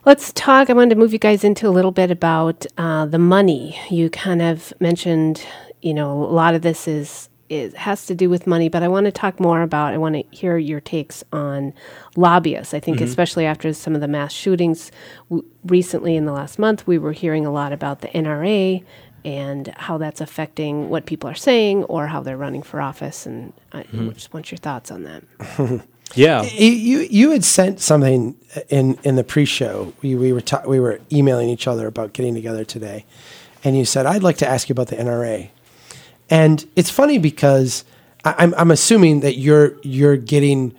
Let's talk. I wanted to move you guys into a little bit about the money. You kind of mentioned, a lot of this has to do with money, but I want to talk more about, I want to hear your takes on lobbyists. I think especially after some of the mass shootings recently in the last month, we were hearing a lot about the NRA and how that's affecting what people are saying or how they're running for office. And I just want your thoughts on that. Yeah, you had sent something in the pre-show. We were emailing each other about getting together today, and you said, "I'd like to ask you about the NRA." And it's funny because I'm assuming that you're getting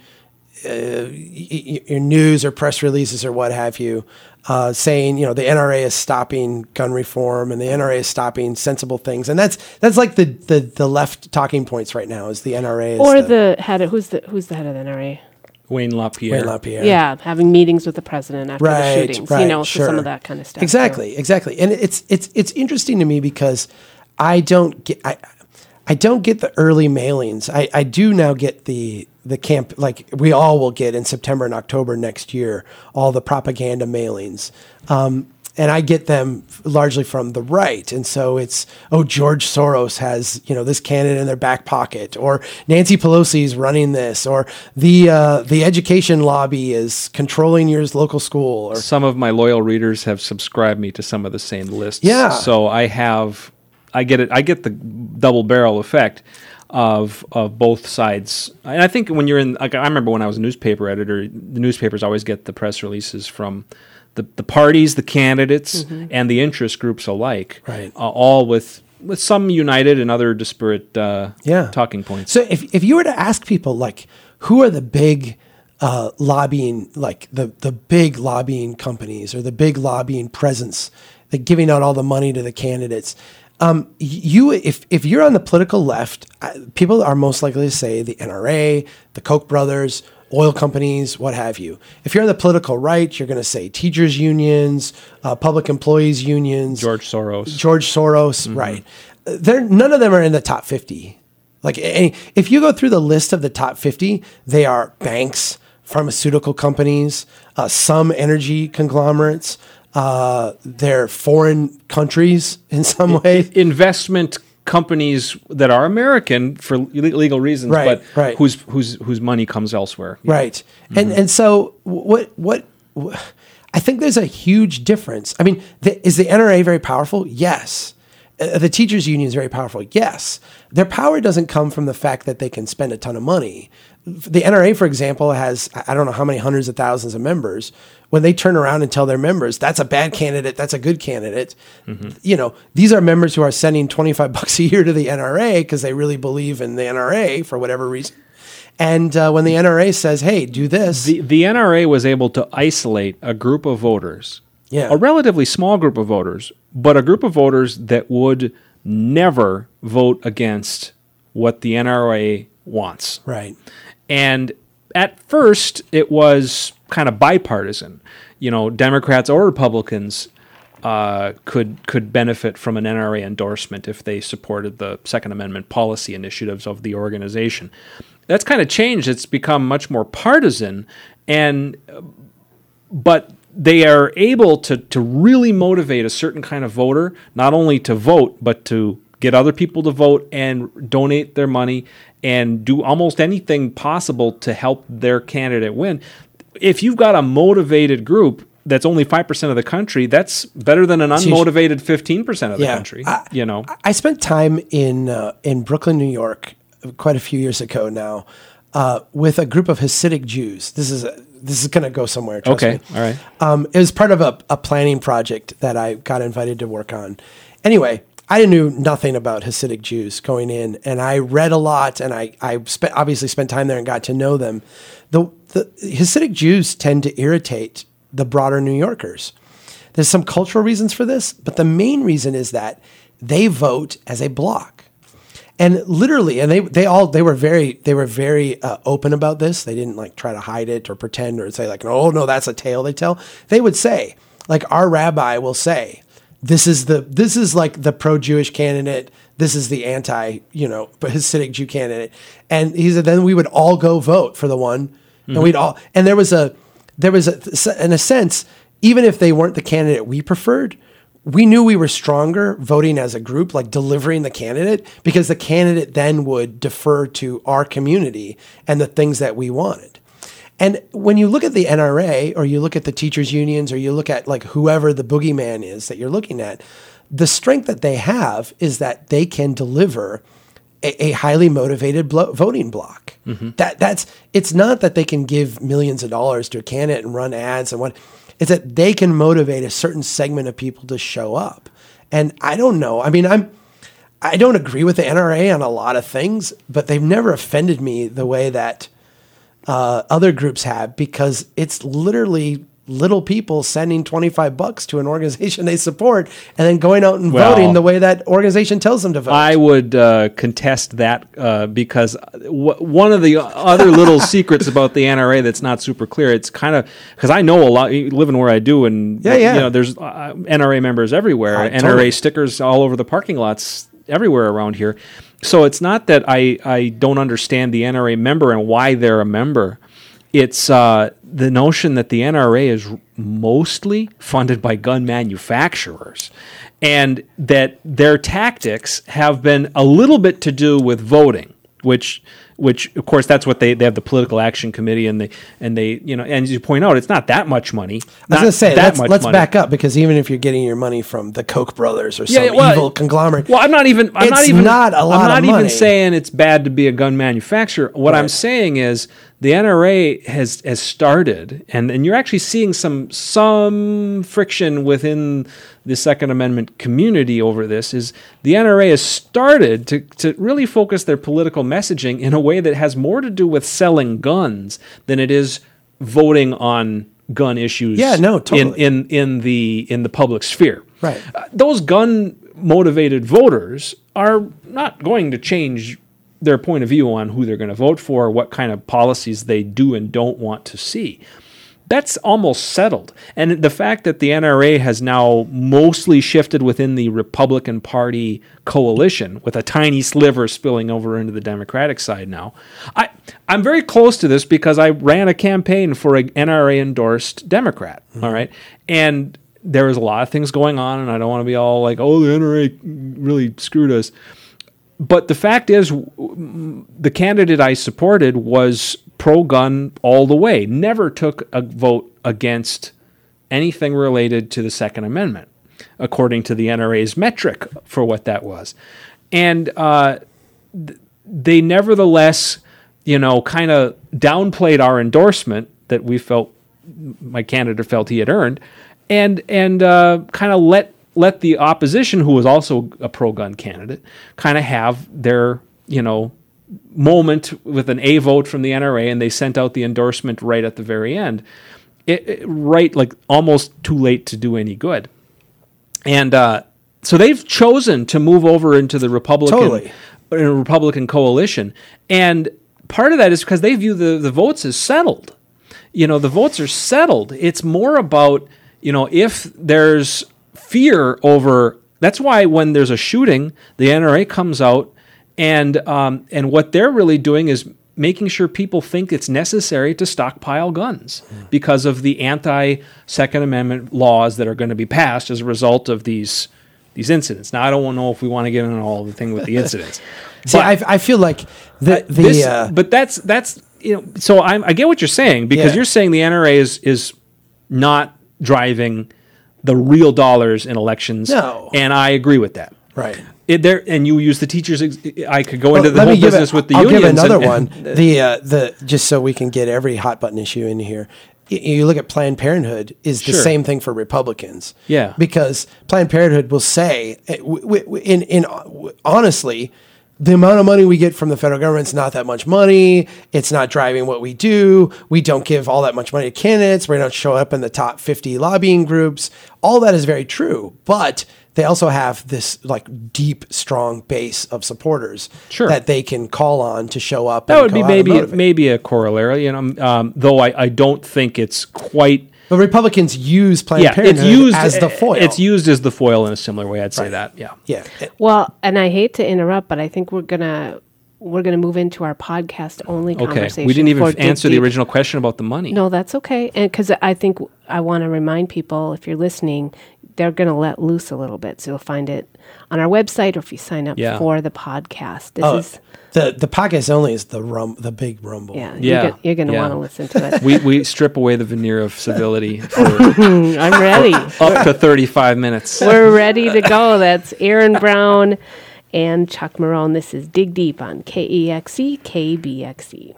your news or press releases or what have you, saying the NRA is stopping gun reform and the NRA is stopping sensible things, and that's like the left talking points right now is the NRA is or the head of who's the head of the NRA. Wayne LaPierre. Yeah, having meetings with the president after the shootings, sure. so some of that kind of stuff. Exactly. And it's interesting to me because I don't get the early mailings. I do now get the camp, like we all will get in September and October next year, all the propaganda mailings. And I get them largely from the right. And so it's, George Soros has, this candidate in their back pocket, or Nancy Pelosi is running this, or the education lobby is controlling your local school. Or some of my loyal readers have subscribed me to some of the same lists. Yeah. So I get the double barrel effect of both sides. And I think when you're in, I remember when I was a newspaper editor, the newspapers always get the press releases from the parties, the candidates, and the interest groups alike, right? All with some united and other disparate talking points. So if you were to ask people, like, who are the big lobbying, like the big lobbying companies or the big lobbying presence, like giving out all the money to the candidates, if you're on the political left, people are most likely to say the NRA, the Koch brothers, oil companies, what have you. If you're on the political right, you're going to say teachers unions, public employees unions. George Soros, right. None of them are in the top 50. Like, if you go through the list of the top 50, they are banks, pharmaceutical companies, some energy conglomerates. They're foreign countries in some way. Investment companies that are American for legal reasons, right. whose money comes elsewhere. Right. And so what I think there's a huge difference. I mean, is the NRA very powerful? Yes. The teachers union is very powerful. Yes. Their power doesn't come from the fact that they can spend a ton of money. The NRA, for example, has, I don't know how many hundreds of thousands of members. When they turn around and tell their members, that's a bad candidate, that's a good candidate, these are members who are sending $25 a year to the NRA because they really believe in the NRA for whatever reason. And when the NRA says, hey, do this. The NRA was able to isolate a group of voters, a relatively small group of voters, but a group of voters that would never vote against what the NRA wants. Right. And at first, it was kind of bipartisan. Democrats or Republicans could benefit from an NRA endorsement if they supported the Second Amendment policy initiatives of the organization. That's kind of changed. It's become much more partisan, but they are able to really motivate a certain kind of voter, not only to vote, but to get other people to vote and donate their money and do almost anything possible to help their candidate win. If you've got a motivated group that's only 5% of the country, that's better than an unmotivated 15% of the country. I spent time in Brooklyn, New York, quite a few years ago now, with a group of Hasidic Jews. This is going to go somewhere. Trust me. All right. It was part of a planning project that I got invited to work on. Anyway, I knew nothing about Hasidic Jews going in, and I read a lot, and I obviously spent time there and got to know them. The Hasidic Jews tend to irritate the broader New Yorkers. There's some cultural reasons for this, but the main reason is that they vote as a block. And literally, and they were very open about this. They didn't try to hide it or pretend or say oh no, that's a tale they tell. They would say, our rabbi will say, this is the pro-Jewish candidate. This is the Hasidic Jew candidate. And he said, then we would all go vote for the one, and in a sense, even if they weren't the candidate we preferred, we knew we were stronger voting as a group, like delivering the candidate, because the candidate then would defer to our community and the things that we wanted. And when you look at the NRA, or you look at the teachers unions, or you look at like whoever the boogeyman is that you're looking at, the strength that they have is that they can deliver a highly motivated voting bloc. It's not that they can give millions of dollars to a candidate and run ads and what. It's that they can motivate a certain segment of people to show up. And I don't know. I mean, I don't agree with the NRA on a lot of things, but they've never offended me the way that other groups have, because it's literally little people sending $25 to an organization they support and then going out and voting the way that organization tells them to vote. I would contest that because one of the other little secrets about the NRA that's not super clear, it's kind of, because I know a lot, living where I do, and you know, there's NRA members everywhere, NRA stickers all over the parking lots everywhere around here. So it's not that I don't understand the NRA member and why they're a member. It's the notion that the NRA is mostly funded by gun manufacturers, and that their tactics have been a little bit to do with voting, which of course that's what they have the political action committee, and they you know, and as you point out, it's not that much money. I was going to say, let's back up, because even if you're getting your money from the Koch brothers or some evil conglomerate, I'm not even saying it's bad to be a gun manufacturer. What I'm saying is the NRA has started, and you're actually seeing some friction within the Second Amendment community over this, is the NRA has started to really focus their political messaging in a way that has more to do with selling guns than it is voting on gun issues totally. in the public sphere. Right. Those gun-motivated voters are not going to change their point of view on who they're going to vote for, what kind of policies they do and don't want to see. That's almost settled. And the fact that the NRA has now mostly shifted within the Republican Party coalition, with a tiny sliver spilling over into the Democratic side now. I'm very close to this because I ran a campaign for an NRA-endorsed Democrat, all right? And there was a lot of things going on, and I don't want to be all like, oh, the NRA really screwed us. But the fact is, the candidate I supported was pro-gun all the way, never took a vote against anything related to the Second Amendment, according to the NRA's metric for what that was. And they nevertheless, you know, kind of downplayed our endorsement that we felt, my candidate felt he had earned, and kind of let the opposition, who was also a pro-gun candidate, kind of have their, you know, moment with an A vote from the NRA, and they sent out the endorsement right at the very end, right, like almost too late to do any good. And so they've chosen to move over into the Republican coalition, and part of that is because they view the votes as settled. You know, the votes are settled. It's more about, you know, if there's fear over. That's why when there's a shooting, the NRA comes out, and what they're really doing is making sure people think it's necessary to stockpile guns because of the anti-Second Amendment laws that are going to be passed as a result of these incidents. Now, I don't know if we want to get into all the thing with the incidents. See, I feel like but that's you know. So I get what you're saying, because you're saying the NRA is not driving the real dollars in elections. No. And I agree with that. Right. And you use the teachers. I could go into the whole business with the I'll unions. I'll give another one. The just so we can get every hot button issue in here. You look at Planned Parenthood is the same thing for Republicans. Yeah. Because Planned Parenthood will say, honestly, the amount of money we get from the federal government is not that much money. It's not driving what we do. We don't give all that much money to candidates. We don't show up in the top 50 lobbying groups. All that is very true. But they also have this like deep, strong base of supporters that they can call on to show up. That would be maybe a corollary, you know. Though I don't think it's quite. But Republicans use Planned Parenthood as the foil. It's used as the foil in a similar way. I'd say that. Yeah. Yeah. Well, and I hate to interrupt, but I think we're gonna we're going to move into our podcast only Okay. conversation. We didn't even for Dig answer the Deep. original question about the money. No, that's okay. And because I think I want to remind people, if you're listening, they're going to let loose a little bit. So you'll find it on our website, or if you sign up Yeah. for the podcast. This is, The podcast only is the big rumble. yeah, Yeah. you're going to Yeah. want to listen to it. We strip away the veneer of civility for I'm ready. up to 35 minutes. We're ready to go. That's Aaron Brown and Chuck Marone. This is Dig Deep on KEXE, KBXE.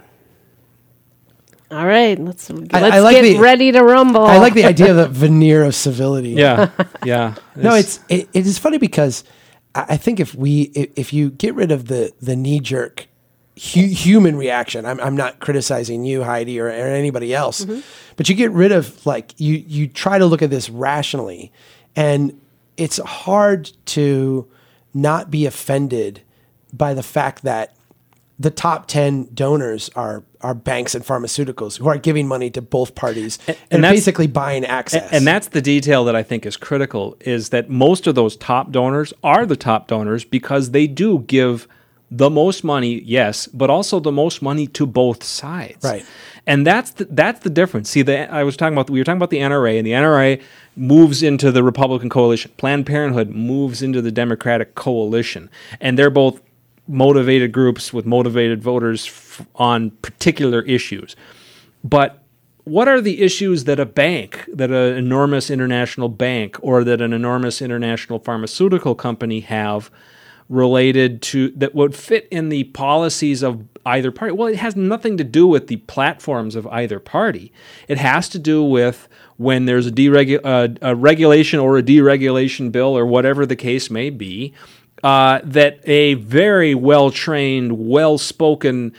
All right, let's I like get the- ready to rumble. I like the idea of the veneer of civility. Yeah, yeah. No, it is funny because I think if you get rid of the knee jerk human reaction, I'm not criticizing you, Heidi, or anybody else, but you get rid of, like, you try to look at this rationally, and it's hard to not be offended by the fact that the top 10 donors are banks and pharmaceuticals who are giving money to both parties and that's- basically buying access. And that's the detail that I think is critical, is that most of those top donors are the top donors because they do give the most money, yes, but also the most money to both sides. Right. And that's the difference. See, we were talking about the NRA, and the NRA moves into the Republican coalition. Planned Parenthood moves into the Democratic coalition, and they're both motivated groups with motivated voters on particular issues. But what are the issues that an enormous international bank or that an enormous international pharmaceutical company have related to that would fit in the policies of either party? Well, it has nothing to do with the platforms of either party. It has to do with when there's a regulation or a deregulation bill or whatever the case may be, that a very well-trained, well-spoken,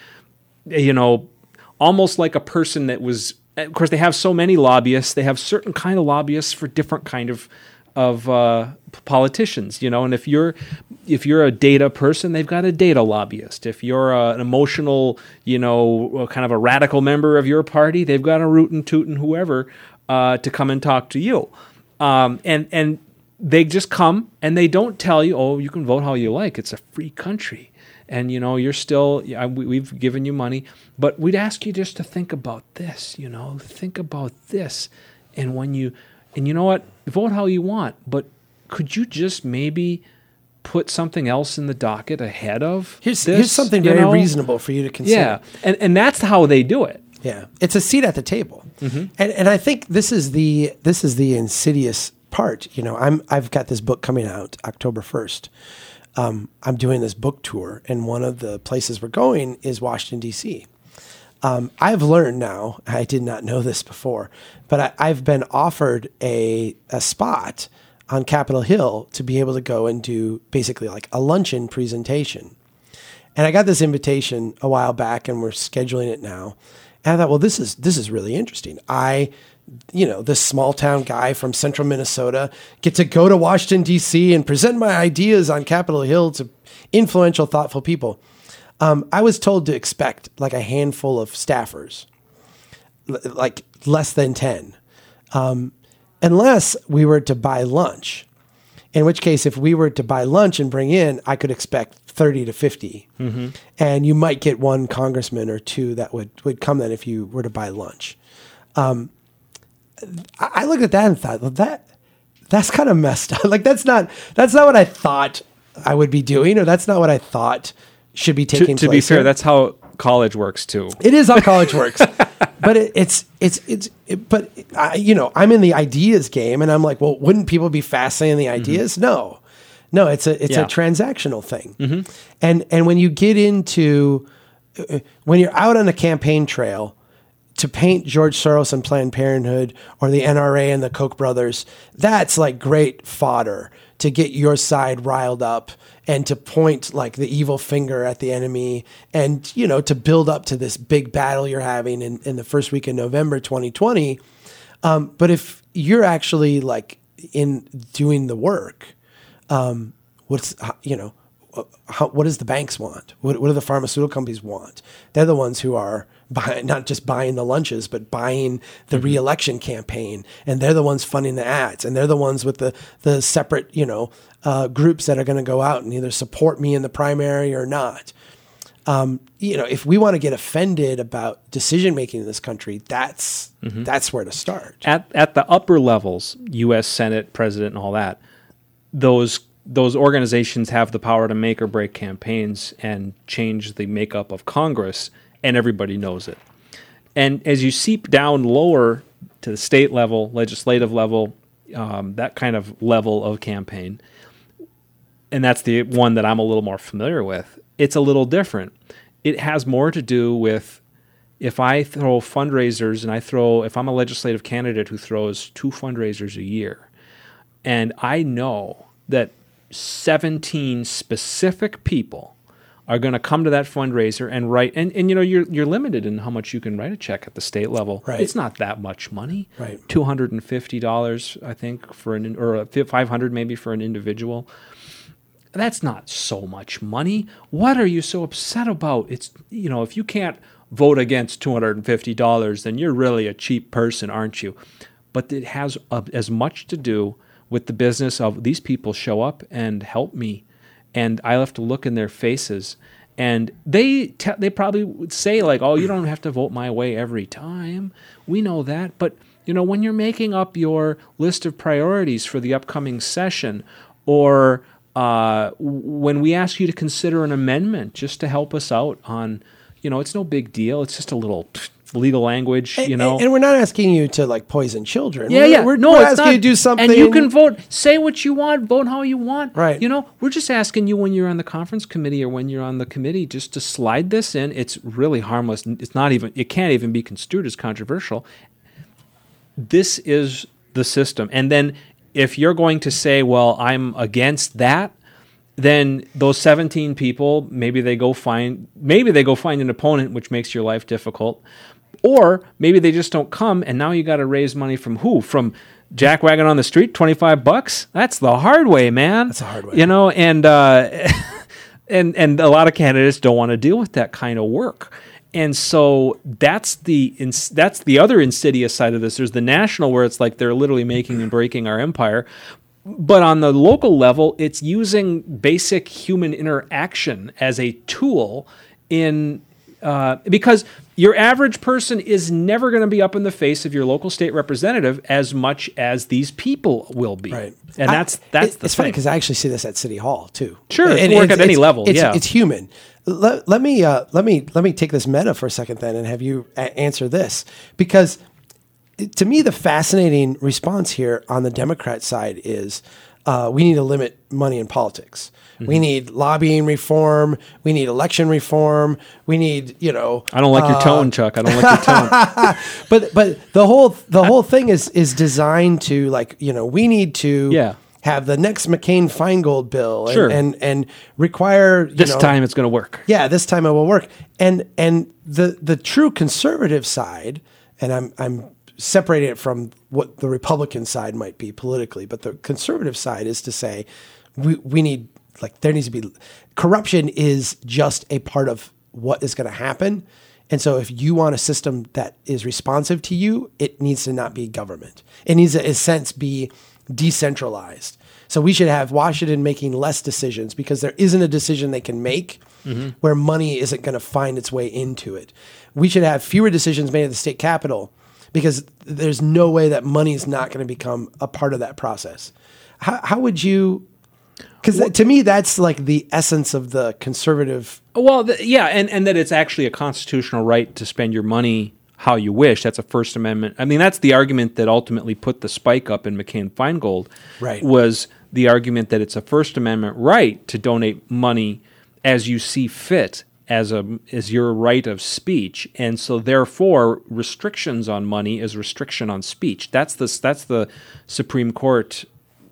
almost like a person that was, of course, they have so many lobbyists. They have certain kind of lobbyists for different kind of politicians, and if you're a data person, they've got a data lobbyist. If you're an emotional, kind of a radical member of your party, they've got a rootin' tootin' whoever to come and talk to you, and they just come and they don't tell you, oh, you can vote how you like. It's a free country. And, you're still, we've given you money, but we'd ask you just to think about this, think about this. And and you know what, vote how you want, but could you just maybe put something else in the docket ahead of Here's this, something very reasonable for you to consider. Yeah, and that's how they do it. Yeah, it's a seat at the table, and I think this is the insidious part. I've got this book coming out October 1st. I'm doing this book tour, and one of the places we're going is Washington, D.C. I've learned now, I did not know this before, but I've been offered a spot on Capitol Hill to be able to go and do basically like a luncheon presentation. And I got this invitation a while back, and we're scheduling it now. And I thought, well, this is really interesting. This small town guy from central Minnesota, get to go to Washington, D.C. and present my ideas on Capitol Hill to influential, thoughtful people. I was told to expect like a handful of staffers, like less than 10, unless we were to buy lunch. In which case, if we were to buy lunch and bring in, I could expect 30 to 50. Mm-hmm. And you might get one congressman or two that would come then if you were to buy lunch. I looked at that and thought, well, that's kind of messed up. Like that's not what I thought I would be doing, or that's not what I thought should be taking place. To be fair, here. that's how college works too. It is how college works, but I'm in the ideas game, and I'm like, well, wouldn't people be fascinated in the ideas? Mm-hmm. No, it's a transactional thing, mm-hmm. and when you get into when you're out on a campaign trail to paint George Soros and Planned Parenthood or the NRA and the Koch brothers, that's like great fodder to get your side riled up and to point like the evil finger at the enemy and, to build up to this big battle you're having in the first week of November 2020. But if you're actually like in doing the work, what does the banks want? What do the pharmaceutical companies want? They're the ones who are not just buying the lunches, but buying the mm-hmm. re-election campaign. And they're the ones funding the ads. And they're the ones with the separate, groups that are going to go out and either support me in the primary or not. If we want to get offended about decision making in this country, that's where to start. At the upper levels, U.S. Senate, President, and all that, those organizations have the power to make or break campaigns and change the makeup of Congress, and everybody knows it. And as you seep down lower to the state level, legislative level, that kind of level of campaign, and that's the one that I'm a little more familiar with, it's a little different. It has more to do with if I throw fundraisers and if I'm a legislative candidate who throws 2 fundraisers a year, and I know that 17 specific people are going to come to that fundraiser and write, and you're limited in how much you can write a check at the state level. Right. It's not that much money. Right. $250, I think, or $500 maybe for an individual. That's not so much money. What are you so upset about? It's, if you can't vote against $250, then you're really a cheap person, aren't you? But it has as much to do with the business of these people show up and help me, and I have to look in their faces, and they probably would say like, "Oh, you don't have to vote my way every time. We know that." But when you're making up your list of priorities for the upcoming session, or when we ask you to consider an amendment just to help us out on, it's no big deal. It's just a little legal language, And we're not asking you to like poison children. We're asking you to do something. And you can vote, say what you want, vote how you want. Right. We're just asking you when you're on the conference committee or when you're on the committee just to slide this in. It's really harmless. It can't even be construed as controversial. This is the system. And then if you're going to say, well, I'm against that, then those 17 people, maybe they go find an opponent, which makes your life difficult. Or maybe they just don't come, and now you got to raise money from who? From Jack Wagon on the street, $25? That's the hard way, man. That's the hard way. And and a lot of candidates don't want to deal with that kind of work. And so that's the other insidious side of this. There's the national, where it's like they're literally making and breaking our empire. But on the local level, it's using basic human interaction as a tool because your average person is never going to be up in the face of your local state representative as much as these people will be. Right. And that's it's funny because I actually see this at City Hall too. Sure, it can work at any level. It's human. Let me take this meta for a second then and have you answer this, because to me the fascinating response here on the Democrat side is we need to limit money in politics. Mm-hmm. We need lobbying reform. We need election reform. We need, I don't like your tone, Chuck. I don't like your tone. But the whole thing is designed to, like, we need to have the next McCain-Feingold bill and require this time it's going to work. Yeah, this time it will work. And the true conservative side, and I'm separating it from what the Republican side might be politically, but the conservative side is to say we need, like, there needs to be, corruption is just a part of what is going to happen. And so if you want a system that is responsive to you, it needs to not be government. It needs to, in a sense, be decentralized. So we should have Washington making less decisions because there isn't a decision they can make where money isn't going to find its way into it. We should have fewer decisions made at the state capitol because there's no way that money is not going to become a part of that process. How would you... Because to me, that's like the essence of the conservative... Well, and that it's actually a constitutional right to spend your money how you wish. That's a First Amendment. I mean, that's the argument that ultimately put the spike up in McCain-Feingold. Right. Was the argument that it's a First Amendment right to donate money as you see fit as your right of speech, and so therefore restrictions on money is restriction on speech. That's the Supreme Court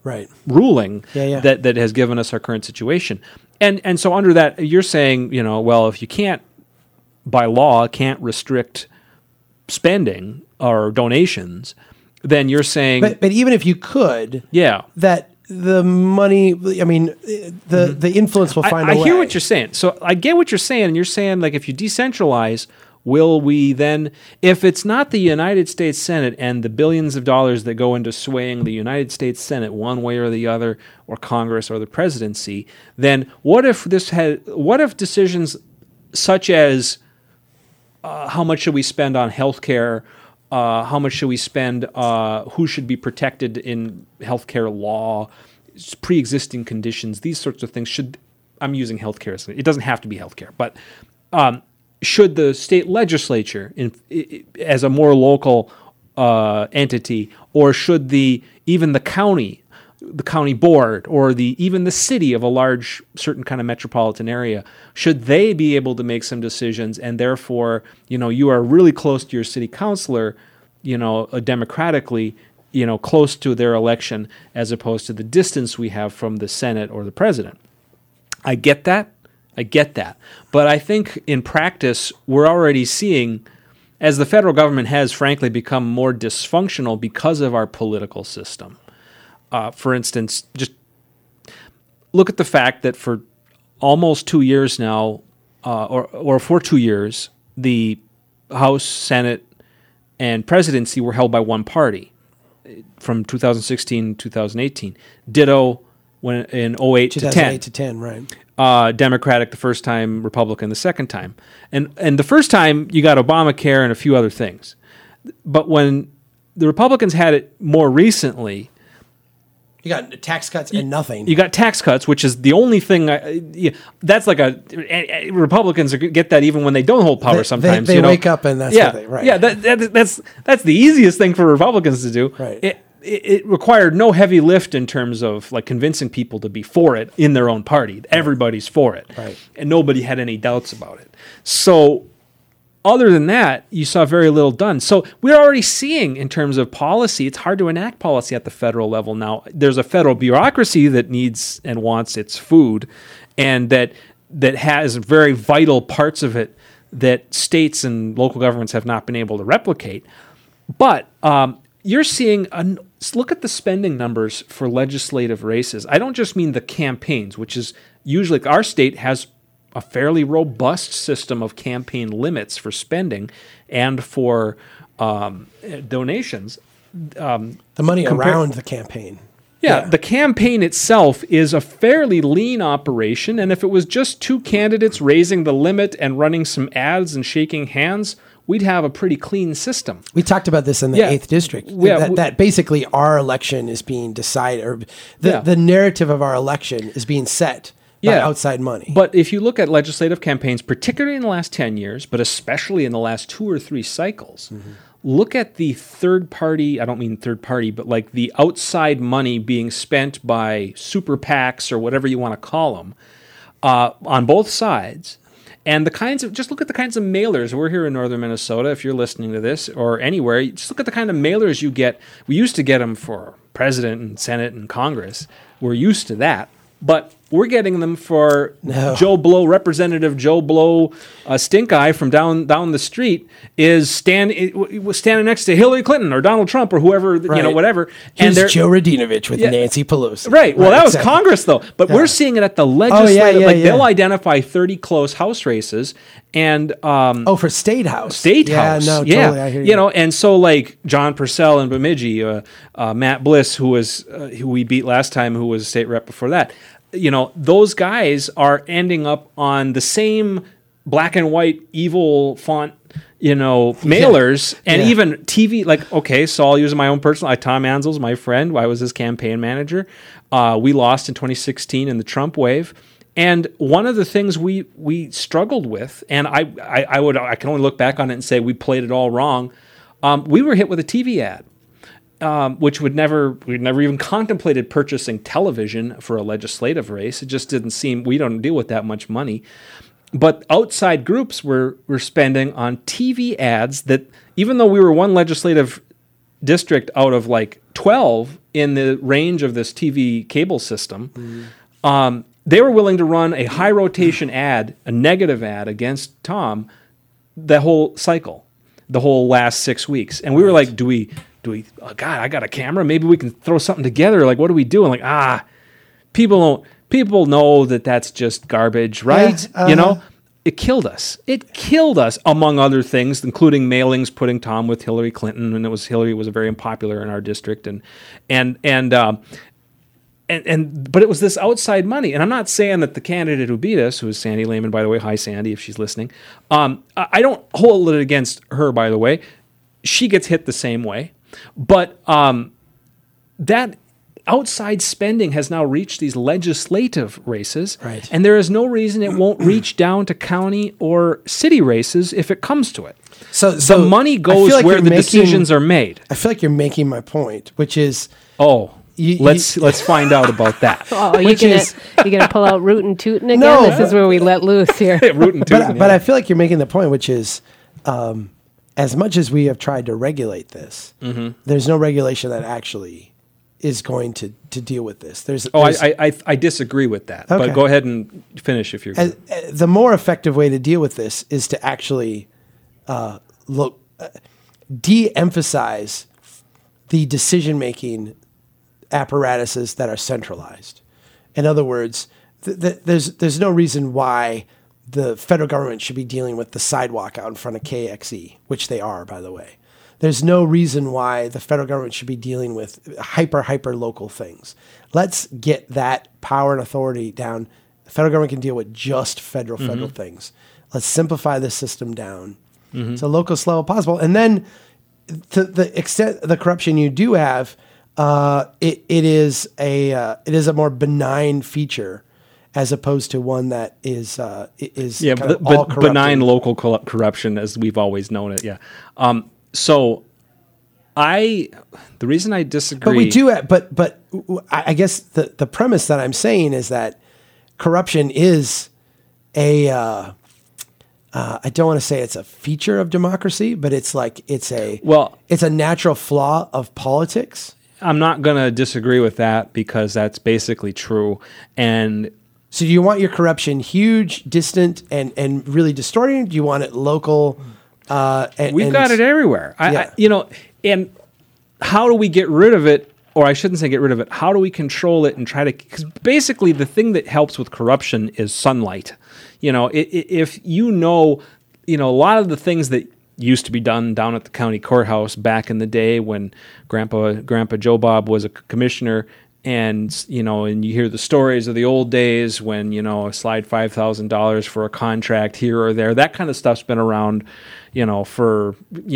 ruling that has given us our current situation. And so under that, you're saying, well, if you can't, by law, can't restrict spending or donations, then you're saying... But even if you could, that the money, I mean, the influence will find a way. I hear what you're saying. So I get what you're saying. And you're saying, like, if you decentralize, will we then, if it's not the United States Senate and the billions of dollars that go into swaying the United States Senate one way or the other, or Congress or the presidency, then what if decisions such as how much should we spend on healthcare? How much should we spend? Who should be protected in healthcare law? Pre-existing conditions, these sorts of things. I'm using healthcare. It doesn't have to be healthcare, but should the state legislature, as a more local entity, or should even the county board, or even the city of a large certain kind of metropolitan area, should they be able to make some decisions? And therefore, you are really close to your city councilor, democratically, close to their election, as opposed to the distance we have from the Senate or the president. I get that. But I think in practice, we're already seeing, as the federal government has frankly become more dysfunctional because of our political system. For instance, just look at the fact that for almost 2 years now, or for 2 years, the House, Senate, and presidency were held by one party from 2016 to 2018. Ditto when in 08 to 10. 2008 to 10, right. Democratic the first time, Republican the second time. And the first time you got Obamacare and a few other things. But when the Republicans had it more recently, you got tax cuts and nothing. You got tax cuts, which is the only thing. That's like Republicans get that even when they don't hold power. Sometimes they wake up and that's what they, right. Yeah, that's the easiest thing for Republicans to do. Right. It required no heavy lift in terms of like convincing people to be for it in their own party. Everybody's for it, right. And nobody had any doubts about it. So, other than that, you saw very little done. So we're already seeing in terms of policy, it's hard to enact policy at the federal level now. There's a federal bureaucracy that needs and wants its food, and that has very vital parts of it that states and local governments have not been able to replicate. But you're seeing, look at the spending numbers for legislative races. I don't just mean the campaigns, which is usually, our state has a fairly robust system of campaign limits for spending and for donations. The money around the campaign. Yeah, the campaign itself is a fairly lean operation, and if it was just two candidates raising the limit and running some ads and shaking hands, we'd have a pretty clean system. We talked about this in the 8th district. That basically our election is being decided, or the narrative of our election is being set by outside money. But if you look at legislative campaigns, particularly in the last 10 years, but especially in the last 2 or 3 cycles, look at the third party, I don't mean third party, but like the outside money being spent by super PACs or whatever you want to call them on both sides. And just look at the kinds of mailers. We're here in northern Minnesota, if you're listening to this, or anywhere, just look at the kind of mailers you get. We used to get them for president and Senate and Congress. We're used to that. But we're getting them for Joe Blow, Representative Joe Blow, Stink Eye from down the street is standing next to Hillary Clinton or Donald Trump or whoever, whatever. Here's Joe Radinovich with Nancy Pelosi. Right. Well, that was Congress, though. But we're seeing it at the legislative. They'll identify 30 close House races and for State House. House. No, totally. I hear you. And so like John Purcell in Bemidji, Matt Bliss, who we beat last time, who was state rep before that. Those guys are ending up on the same black and white evil font, mailers and even TV. Like, okay, so I'll use my own personal. Tom Ansell's my friend. I was his campaign manager. We lost in 2016 in the Trump wave. And one of the things we struggled with, and I can only look back on it and say we played it all wrong. We were hit with a TV ad. Which we'd never even contemplated purchasing television for a legislative race. It just didn't seem, we don't deal with that much money. But outside groups were spending on TV ads that, even though we were one legislative district out of like 12 in the range of this TV cable system, they were willing to run a high rotation ad, a negative ad against Tom, the whole cycle, the whole last 6 weeks. And we were like, do we, God, I got a camera. Maybe we can throw something together. Like, what do we do? And like, people know that that's just garbage, right? It killed us. It killed us, among other things, including mailings putting Tom with Hillary Clinton, and Hillary was very unpopular in our district, and but it was this outside money. And I'm not saying that the candidate who beat us, who is Sandy Lehman, by the way, hi Sandy, if she's listening. I don't hold it against her, by the way. She gets hit the same way. But that outside spending has now reached these legislative races. Right. And there is no reason it won't reach down to county or city races if it comes to it. So the money goes like where the decisions are made. I feel like you're making my point, which is let's find out about that. Oh, you're gonna pull out rootin' tootin' again? No. This is where we let loose here. Rootin' tootin', but I feel like you're making the point, which is, as much as we have tried to regulate this, there's no regulation that actually is going to deal with this. I disagree with that. Okay. But go ahead and finish if you're good. The more effective way to deal with this is to actually de-emphasize the decision-making apparatuses that are centralized. In other words, there's no reason why the federal government should be dealing with the sidewalk out in front of KXE, which they are, by the way. There's no reason why the federal government should be dealing with hyper local things. Let's get that power and authority down. The federal government can deal with just federal things. Let's simplify the system down to localist level possible. And then to the extent the corruption you do have, it is a more benign feature as opposed to one that is benign local corruption as we've always known it. Yeah. So the reason I disagree, but we do, but I guess the premise that I'm saying is that corruption is I don't want to say it's a feature of democracy, but it's a natural flaw of politics. I'm not going to disagree with that because that's basically true. And so do you want your corruption huge, distant, and really distorting? Do you want it local? We've got it everywhere. And how do we get rid of it? Or I shouldn't say get rid of it. How do we control it and try to? Because basically, the thing that helps with corruption is sunlight. If a lot of the things that used to be done down at the county courthouse back in the day when Grandpa Joe Bob was a commissioner. And you hear the stories of the old days when, slide $5,000 for a contract here or there. That kind of stuff's been around, for,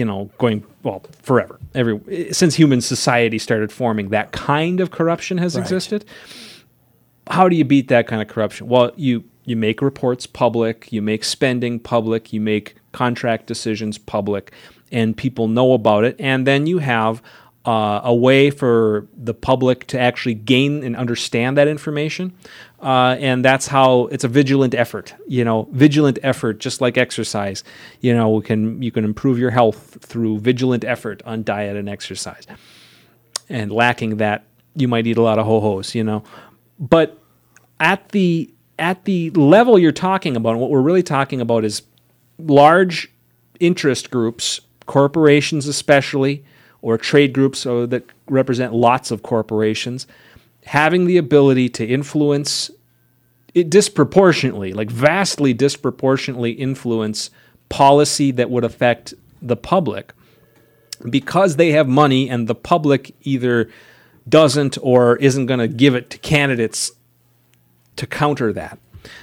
forever. Since human society started forming, that kind of corruption has existed. How do you beat that kind of corruption? Well, you make reports public, you make spending public, you make contract decisions public, and people know about it. And then you have a way for the public to actually gain and understand that information. And that's how it's a vigilant effort, just like exercise. You can improve your health through vigilant effort on diet and exercise. And lacking that, you might eat a lot of ho-hos, But at the level you're talking about, and what we're really talking about is large interest groups, corporations especially, or trade groups that represent lots of corporations, having the ability to influence it disproportionately, like vastly disproportionately influence policy that would affect the public because they have money and the public either doesn't or isn't going to give it to candidates to counter that.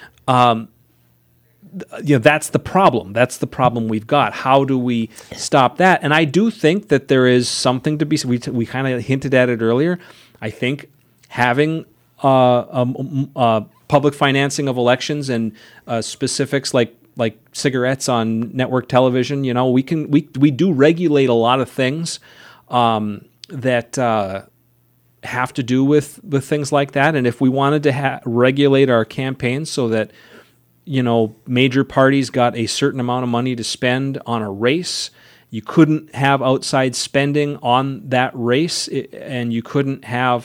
That's the problem. That's the problem we've got. How do we stop that? And I do think that there is something to be. We kind of hinted at it earlier. I think having public financing of elections and specifics like cigarettes on network television. We do regulate a lot of things that have to do with things like that. And if we wanted to regulate our campaigns so that major parties got a certain amount of money to spend on a race, you couldn't have outside spending on that race, and you couldn't have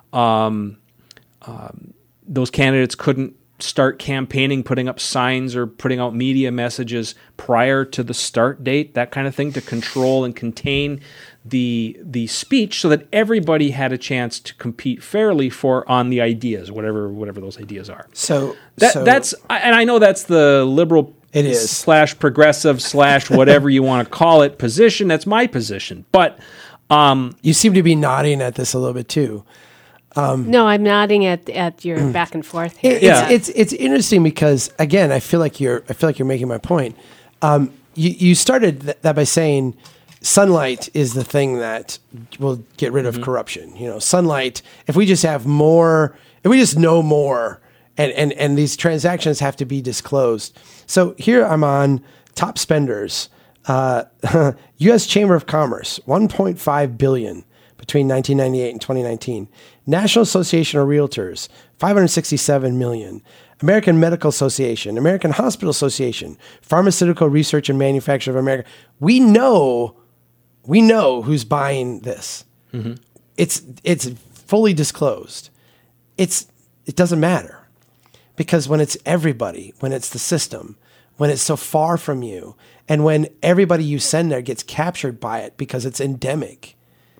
those candidates couldn't start campaigning, putting up signs or putting out media messages prior to the start date, that kind of thing, to control and contain the speech so that everybody had a chance to compete fairly on the ideas, whatever those ideas are. That's and I know that's the liberal / progressive / whatever you want to call it position. That's my position. But you seem to be nodding at this a little bit too. No, I'm nodding at your back and forth here. It's interesting because again, I feel like you're making my point. You started that by saying sunlight is the thing that will get rid of corruption. You know, sunlight. If we just have more, if we just know more, and these transactions have to be disclosed. So here I'm on top spenders. U.S. Chamber of Commerce, $1.5 billion between 1998 and 2019. National Association of Realtors, $567 million. American Medical Association, American Hospital Association, Pharmaceutical Research and Manufacturing of America. We know who's buying this. Mm-hmm. It's fully disclosed. It doesn't matter because when it's everybody, when it's the system, when it's so far from you, and when everybody you send there gets captured by it because it's endemic.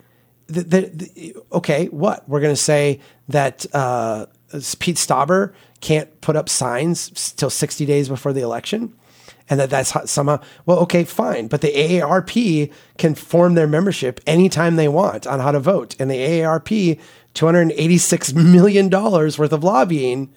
Okay, what? We're going to say that Pete Stauber can't put up signs till 60 days before the election? And that's somehow, well, okay, fine. But the AARP can form their membership anytime they want on how to vote. And the AARP, $286 million worth of lobbying,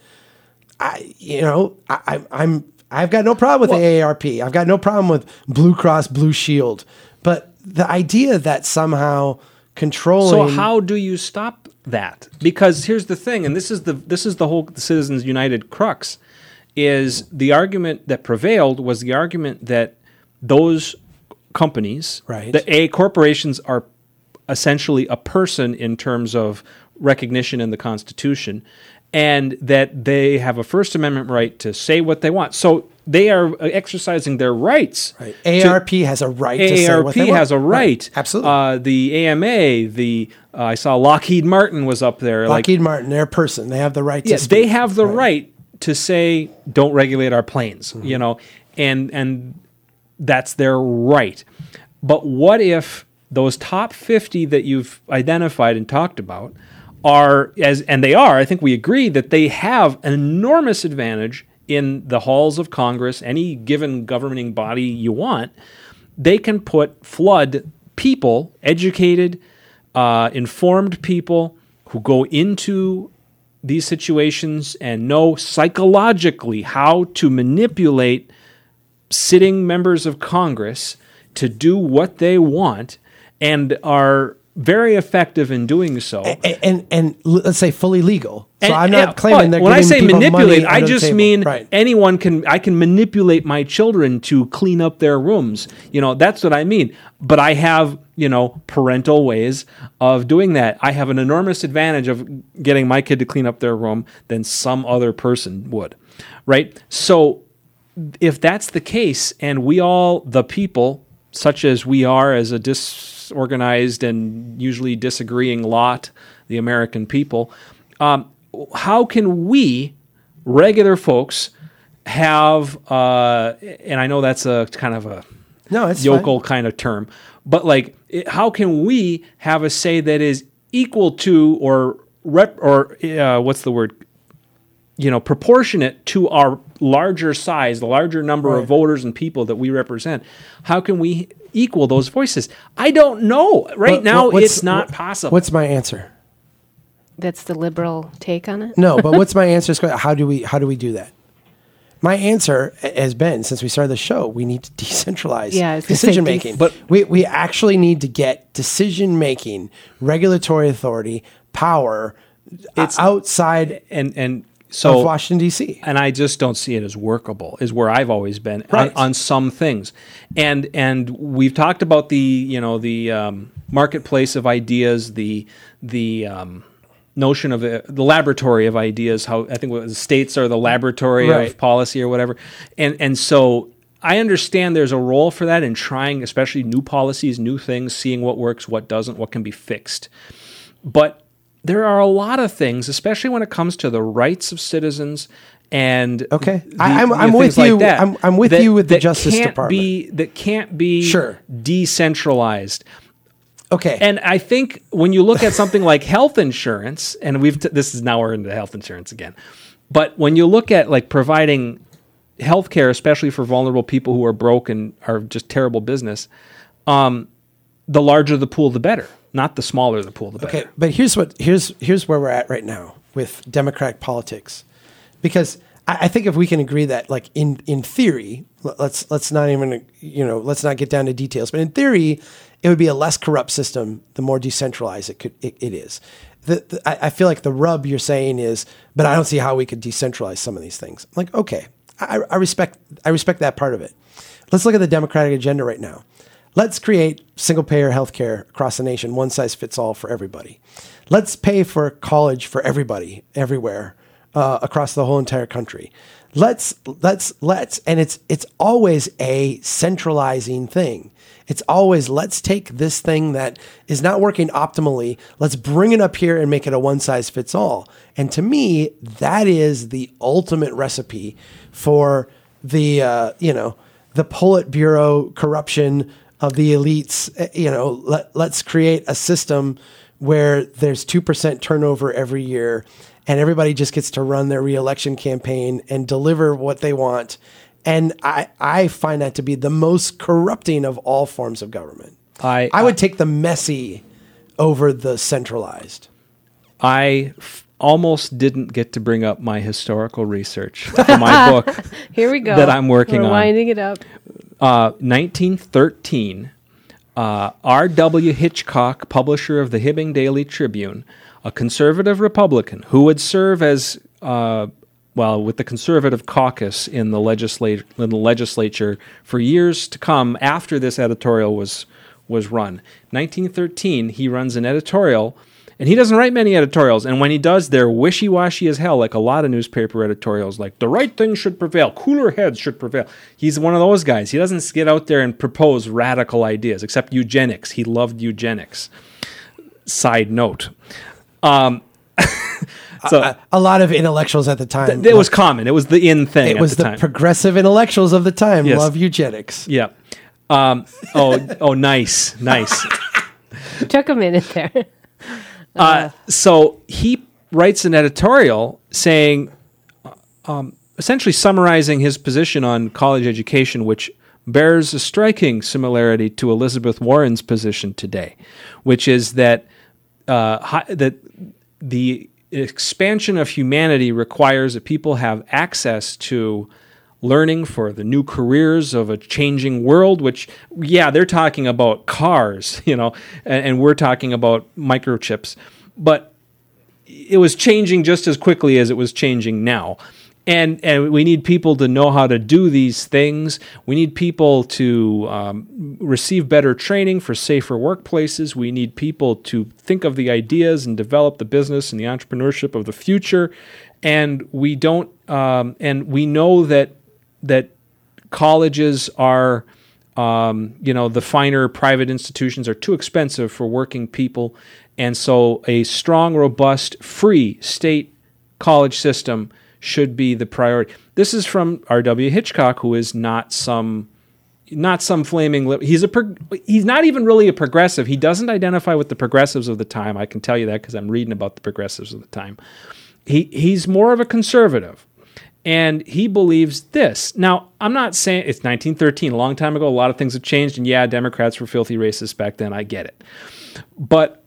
I've got no problem with the AARP. I've got no problem with Blue Cross Blue Shield. But the idea that somehow controlling. So how do you stop that? Because here's the thing, and this is the whole Citizens United crux, is the argument that prevailed was the argument that those companies, right, the corporations are essentially a person in terms of recognition in the Constitution, and that they have a First Amendment right to say what they want. So they are exercising their rights. Right. AARP has a right to say what they want. AARP has a right. Right. Absolutely. The AMA, I saw Lockheed Martin was up there. Lockheed Martin, they're a person. They have the right to speak. They have the right to say, don't regulate our planes, and that's their right. But what if those top 50 that you've identified and talked about I think we agree that they have an enormous advantage in the halls of Congress, any given governing body you want. They can flood people, educated, informed people who go into these situations and know psychologically how to manipulate sitting members of Congress to do what they want and are very effective in doing so. And let's say fully legal. So I'm not claiming that when I say manipulate, I just table. mean right. I can manipulate my children to clean up their rooms. That's what I mean. But I have, parental ways of doing that. I have an enormous advantage of getting my kid to clean up their room than some other person would. Right? So if that's the case, and we all, the people, such as we are as a disorganized and usually disagreeing lot, the American people, how can we, regular folks, have, and I know that's a kind of a yokel kind of term, but how can we have a say that is equal to or what's the word? Proportionate to our larger size, the larger number of voters and people that we represent. How can we equal those voices? I don't know. Right now, it's not possible. What's my answer? That's the liberal take on it? No, but what's my answer? How do we do that? My answer has been, since we started the show, we need to decentralize decision making. But we actually need to get decision making, regulatory authority, power outside of Washington, D.C. And I just don't see it as workable, is where I've always been on some things. And we've talked about the marketplace of ideas, the notion of the laboratory of ideas, how I think the states are the laboratory of policy or whatever. And so I understand there's a role for that in trying, especially new policies, new things, seeing what works, what doesn't, what can be fixed. But there are a lot of things, especially when it comes to the rights of citizens and I'm with you. I'm with you with the Justice Department. That can't be decentralized. Okay. And I think when you look at something like health insurance, and now we're into health insurance again, but when you look at providing health care, especially for vulnerable people who are broke and are just terrible business, the larger the pool, the better. not the smaller the pool, the better. Okay, but here's where we're at right now with Democratic politics, because I think if we can agree that, like, in theory, let's not even let's not get down to details, but in theory, it would be a less corrupt system the more decentralized it is. I feel like the rub you're saying is, but I don't see how we could decentralize some of these things. I'm like, okay, I respect that part of it. Let's look at the Democratic agenda right now. Let's create single-payer healthcare across the nation, one size fits all for everybody. Let's pay for college for everybody, everywhere, across the whole entire country. Let's, and it's always a centralizing thing. It's always, let's take this thing that is not working optimally, let's bring it up here and make it a one size fits all. And to me, that is the ultimate recipe for the Politburo corruption of the elites. Let's create a system where there's 2% turnover every year and everybody just gets to run their reelection campaign and deliver what they want. And I find that to be the most corrupting of all forms of government. I would take the messy over the centralized. I almost didn't get to bring up my historical research for my book. Here we go. That I'm working on. We're winding it up. 1913, R.W. Hitchcock, publisher of the Hibbing Daily Tribune, a conservative Republican who would serve as with the conservative caucus in the legislature for years to come after this editorial was run. 1913, he runs an editorial, and he doesn't write many editorials, and when he does, they're wishy-washy as hell, like a lot of newspaper editorials, like the right thing should prevail, cooler heads should prevail. He's one of those guys. He doesn't get out there and propose radical ideas, except eugenics. He loved eugenics. Side note. So a lot of intellectuals at the time. It was common. It was the in thing. It was the progressive intellectuals of the time. Yes. Love eugenics. Yeah. Nice. It took a minute there. So he writes an editorial saying, essentially summarizing his position on college education, which bears a striking similarity to Elizabeth Warren's position today, which is that the expansion of humanity requires that people have access to learning for the new careers of a changing world, which, they're talking about cars, and we're talking about microchips. But it was changing just as quickly as it was changing now. And we need people to know how to do these things. We need people to receive better training for safer workplaces. We need people to think of the ideas and develop the business and the entrepreneurship of the future. And we don't. And we know that colleges are, the finer private institutions are too expensive for working people, and so a strong, robust, free state college system should be the priority. This is from R.W. Hitchcock, who is not some flaming. He's not even really a progressive. He doesn't identify with the progressives of the time. I can tell you that because I'm reading about the progressives of the time. He's more of a conservative, and he believes this. Now, I'm not saying it's 1913, a long time ago. A lot of things have changed, and Democrats were filthy racists back then. I get it, but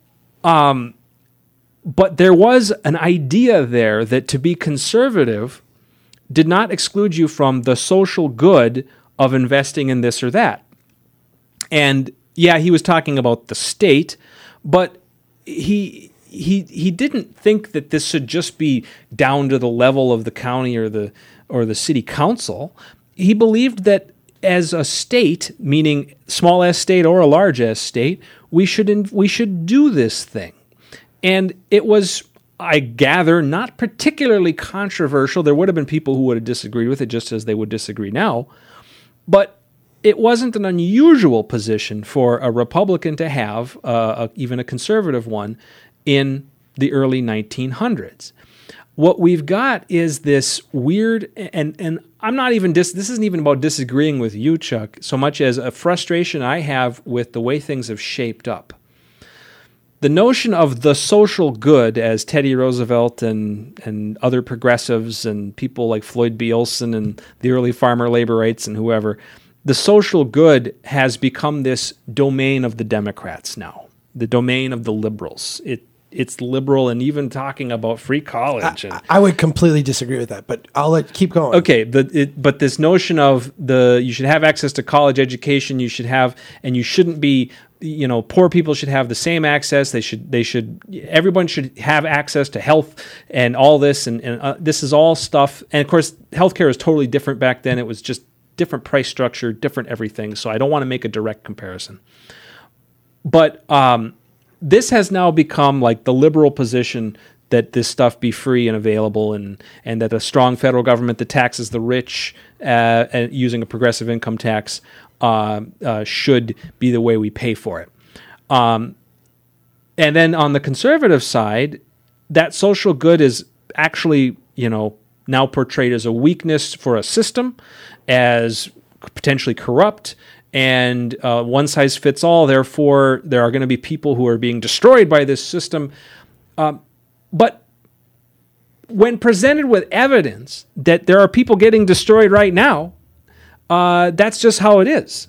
there was an idea there that to be conservative did not exclude you from the social good of investing in this or that. And he was talking about the state, but he didn't think that this should just be down to the level of the county or the city council. He believed that as a state, meaning small s state or a large s state, we should do this thing. And it was, I gather, not particularly controversial. There would have been people who would have disagreed with it, just as they would disagree now. But it wasn't an unusual position for a Republican to have, even a conservative one, in the early 1900s. What we've got is this weird, and I'm not even, this isn't even about disagreeing with you, Chuck, so much as a frustration I have with the way things have shaped up. The notion of the social good, as Teddy Roosevelt and other progressives and people like Floyd B. Olson and the early farmer labor rights and whoever, the social good has become this domain of the Democrats now. the domain of the liberals. It's liberal, and even talking about free college. I would completely disagree with that, but I'll keep going. Okay, but this notion of you should have access to college education, you shouldn't be, poor people should have the same access. Everyone should have access to health and all this, and this is all stuff. And of course, healthcare is totally different back then. It was just different price structure, different everything. So I don't want to make a direct comparison, but this has now become like the liberal position that this stuff be free and available, and that a strong federal government that taxes the rich and using a progressive income tax should be the way we pay for it. And then on the conservative side, that social good is actually, now portrayed as a weakness for a system, as potentially corrupt, and one size fits all. Therefore, there are going to be people who are being destroyed by this system. But when presented with evidence that there are people getting destroyed right now, that's just how it is.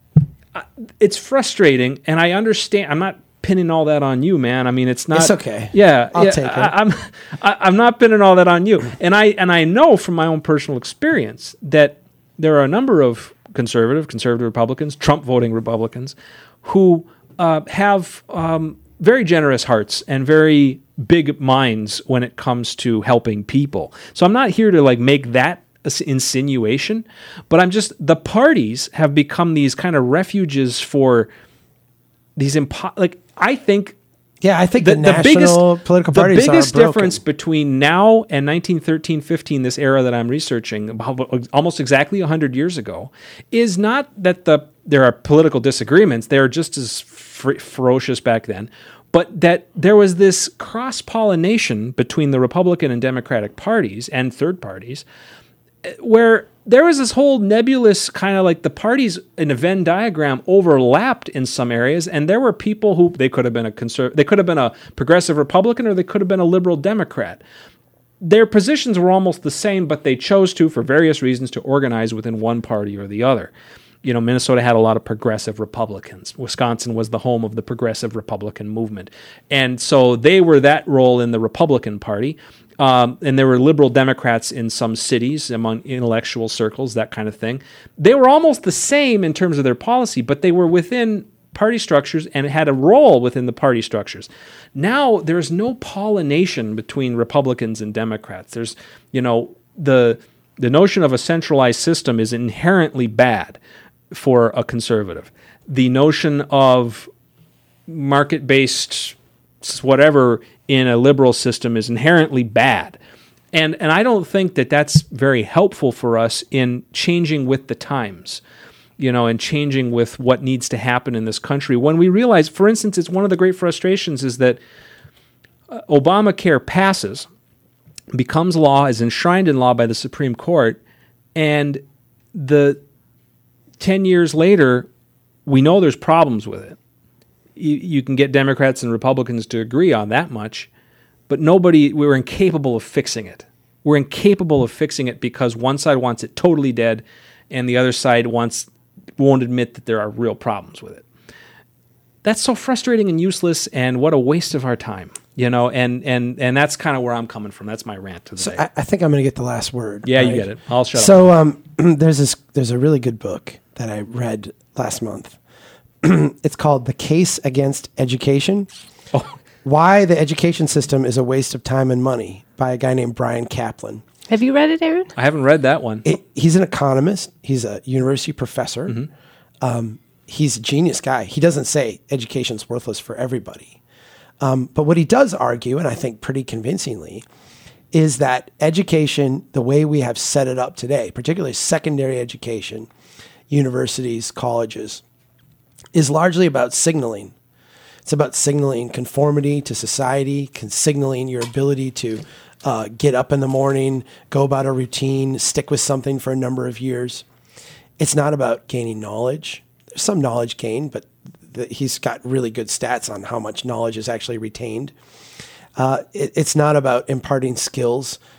It's frustrating, and I understand. I'm not pinning all that on you, man. I mean, it's not. It's okay. Yeah, I'll take it. I'm not pinning all that on you, and I know from my own personal experience that there are a number of conservative Republicans, Trump voting Republicans, who have very generous hearts and very big minds when it comes to helping people. So I'm not here to make that insinuation, but the parties have become these kind of refuges for these I think. Yeah, I think the national political parties are broken. The biggest difference between now and 1913-15, this era that I'm researching, almost exactly 100 years ago, is not that there are political disagreements. They are just as ferocious back then, but that there was this cross-pollination between the Republican and Democratic parties and third parties, where there was this whole nebulous kind of the parties in a Venn diagram overlapped in some areas, and there were people who they could have been they could have been a progressive Republican, or they could have been a liberal Democrat. Their positions were almost the same, but they chose to, for various reasons, to organize within one party or the other. Minnesota had a lot of progressive Republicans. Wisconsin was the home of the progressive Republican movement, and so they were that role in the Republican Party. And there were liberal Democrats in some cities, among intellectual circles, that kind of thing. They were almost the same in terms of their policy, but they were within party structures and had a role within the party structures. Now there's no pollination between Republicans and Democrats. There's, the notion of a centralized system is inherently bad for a conservative. The notion of market-based whatever in a liberal system is inherently bad. And I don't think that that's very helpful for us in changing with the times, and changing with what needs to happen in this country. When we realize, for instance, it's one of the great frustrations is that Obamacare passes, becomes law, is enshrined in law by the Supreme Court, and 10 years later, we know there's problems with it. You can get Democrats and Republicans to agree on that much, but we're incapable of fixing it. We're incapable of fixing it because one side wants it totally dead and the other side won't admit that there are real problems with it. That's so frustrating and useless, and what a waste of our time, and that's kind of where I'm coming from. That's my rant today. So I think I'm going to get the last word. Yeah, right? You get it. I'll shut up. So there's a really good book that I read last month. It's called The Case Against Education. Oh. Why the Education System is a Waste of Time and Money by a guy named Brian Kaplan. Have you read it, Aaron? I haven't read that one. He's an economist. He's a university professor. Mm-hmm. He's a genius guy. He doesn't say education's worthless for everybody. But what he does argue, and I think pretty convincingly, is that education, the way we have set it up today, particularly secondary education, universities, colleges, is largely about signaling. It's about signaling conformity to society, signaling your ability to get up in the morning, go about a routine, stick with something for a number of years. It's not about gaining knowledge. There's some knowledge gained, but he's got really good stats on how much knowledge is actually retained. It's not about imparting skills.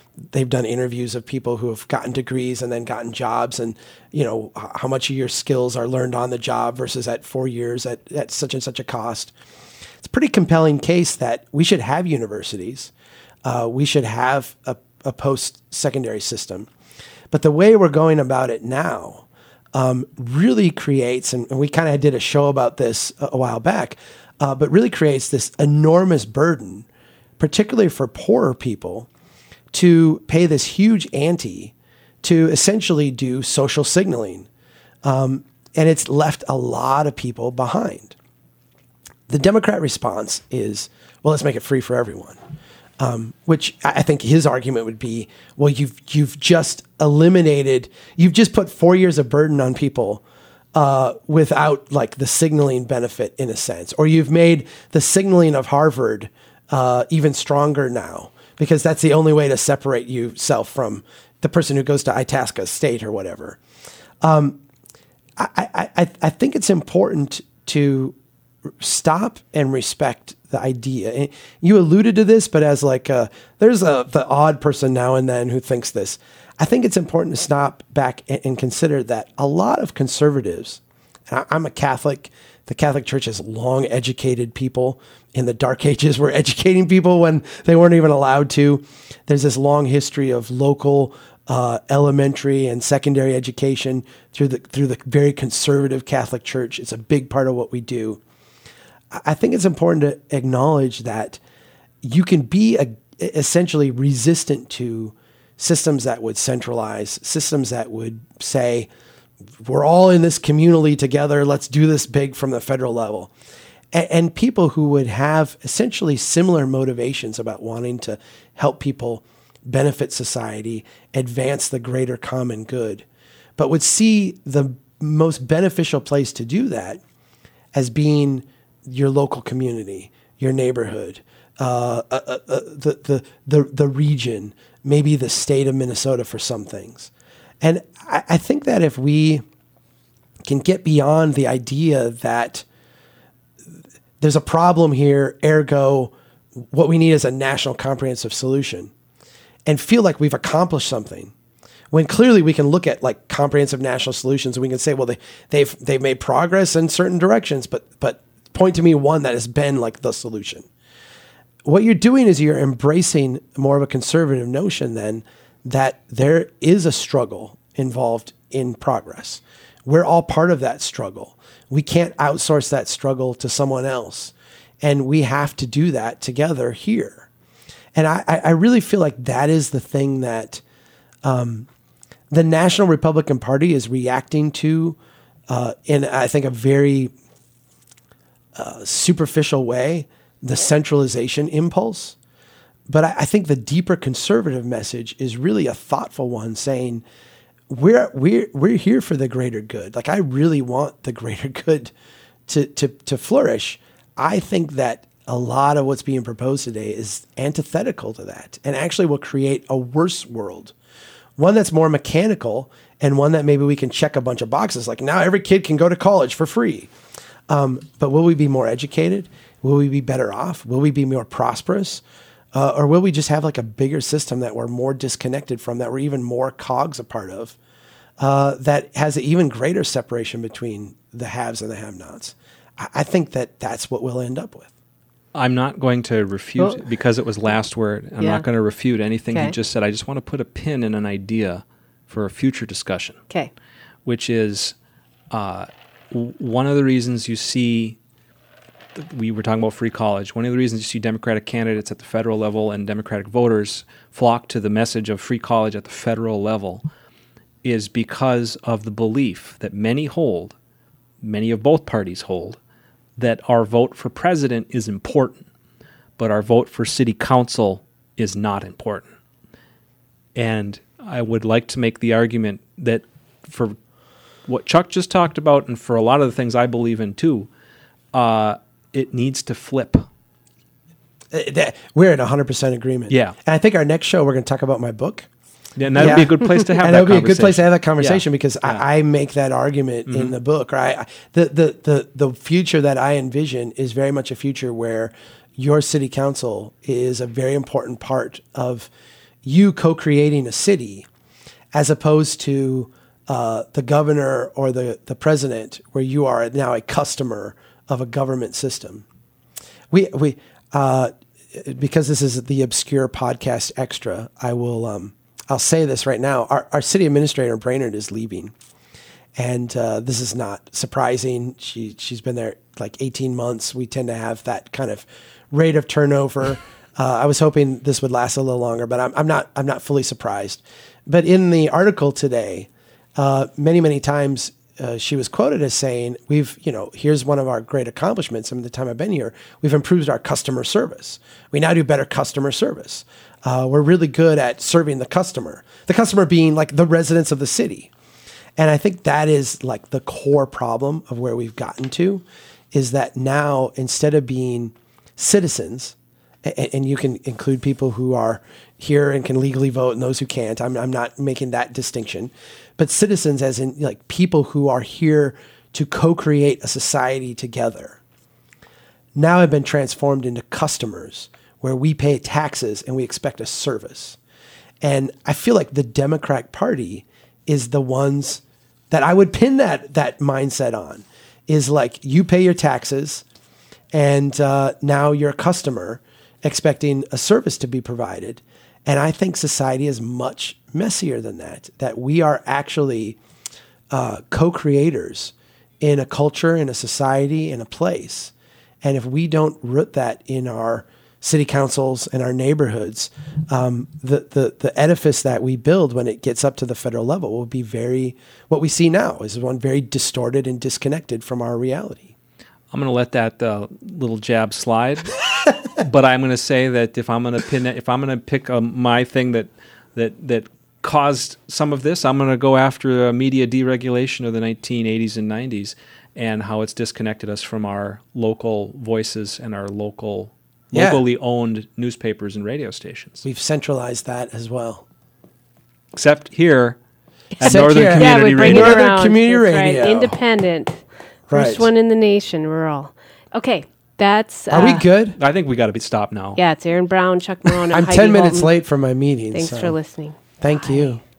they've done interviews of people who have gotten degrees and then gotten jobs, and how much of your skills are learned on the job versus at 4 years at such and such a cost. It's a pretty compelling case that we should have universities. We should have a post-secondary system. But the way we're going about it now really creates, and we kind of did a show about this a while back, but really creates this enormous burden, particularly for poorer people, to pay this huge ante to essentially do social signaling. And it's left a lot of people behind. The Democrat response is, well, let's make it free for everyone. Which I think his argument would be, well, you've just put 4 years of burden on people without like the signaling benefit in a sense, or you've made the signaling of Harvard even stronger now, because that's the only way to separate yourself from the person who goes to Itasca State or whatever. I think it's important to stop and respect the idea. And you alluded to this, but as like there's the odd person now and then who thinks this. I think it's important to stop back and consider that a lot of conservatives, and I'm a Catholic, the Catholic Church has long educated people. In the Dark Ages, we're educating people when they weren't even allowed to. There's this long history of local elementary and secondary education through the very conservative Catholic Church. It's a big part of what we do. I think it's important to acknowledge that you can be essentially resistant to systems that would centralize, systems that would say, we're all in this communally together, let's do this big from the federal level. And people who would have essentially similar motivations about wanting to help people benefit society, advance the greater common good, but would see the most beneficial place to do that as being your local community, your neighborhood, the region, maybe the state of Minnesota for some things. And I think that if we can get beyond the idea that there's a problem here, ergo, what we need is a national comprehensive solution, and feel like we've accomplished something, when clearly we can look at like comprehensive national solutions and we can say, well, they've made progress in certain directions, but point to me one that has been like the solution. What you're doing is you're embracing more of a conservative notion then that there is a struggle involved in progress. We're all part of that struggle. We can't outsource that struggle to someone else. And we have to do that together here. And I really feel like that is the thing that the National Republican Party is reacting to in, I think, a very superficial way, the centralization impulse. But I think the deeper conservative message is really a thoughtful one, saying we're here for the greater good. Like, I really want the greater good to flourish. I think that a lot of what's being proposed today is antithetical to that and actually will create a worse world, one that's more mechanical and one that maybe we can check a bunch of boxes. Like, now every kid can go to college for free. But will we be more educated? Will we be better off? Will we be more prosperous? Or will we just have like a bigger system that we're more disconnected from, that we're even more cogs a part of, that has an even greater separation between the haves and the have-nots? I think that that's what we'll end up with. I'm not going to refute, because it was last word. I'm not going to refute anything he just said. I just want to put a pin in an idea for a future discussion. Okay. Which is one of the reasons you see, we were talking about free college, one of the reasons you see Democratic candidates at the federal level and Democratic voters flock to the message of free college at the federal level is because of the belief that many hold, many of both parties hold, that our vote for president is important, but our vote for city council is not important. And I would like to make the argument that for what Chuck just talked about, and for a lot of the things I believe in too, it needs to flip. We're in 100% agreement. Yeah. And I think our next show, we're going to talk about my book. Yeah, and that would be a good place to have and that conversation. And that would be a good place to have that conversation, because Yeah. I make that argument in the book. Right? The future that I envision is very much a future where your city council is a very important part of you co-creating a city as opposed to the governor or the president, where you are now a customer of a government system. We because this is the Obscure Podcast Extra, I'll say this right now. Our city administrator, Brainerd, is leaving. And this is not surprising. She's been there like 18 months. We tend to have that kind of rate of turnover. I was hoping this would last a little longer, but I'm not fully surprised. But in the article today, many times she was quoted as saying, here's one of our great accomplishments in the time I've been here. We've improved our customer service. We now do better customer service. We're really good at serving the customer being like the residents of the city. And I think that is like the core problem of where we've gotten to, is that now instead of being citizens, and you can include people who are here and can legally vote and those who can't. I'm not making that distinction, but citizens as in like people who are here to co-create a society together, now have been transformed into customers where we pay taxes and we expect a service. And I feel like the Democratic Party is the ones that I would pin that mindset on, is like you pay your taxes and now you're a customer expecting a service to be provided. And I think society is much messier than that we are actually co-creators in a culture, in a society, in a place. And if we don't root that in our city councils and our neighborhoods, the edifice that we build when it gets up to the federal level will be what we see now is one very distorted and disconnected from our reality. I'm going to let that little jab slide, but I'm going to say that if I'm going to pick my thing that caused some of this, I'm going to go after media deregulation of the 1980s and 90s and how it's disconnected us from our local voices and our locally owned newspapers and radio stations. We've centralized that as well. Except here at Except Northern here. Community we bring Radio. it Northern around. Community That's Radio. Right. Independent. First Right. one in the nation, rural. Okay, that's... Are we good? I think we got to be stopped now. Yeah, it's Aaron Brown, Chuck Marone, and I'm Heidi 10 minutes Holton. late for my meeting. Thanks for listening. Thank you.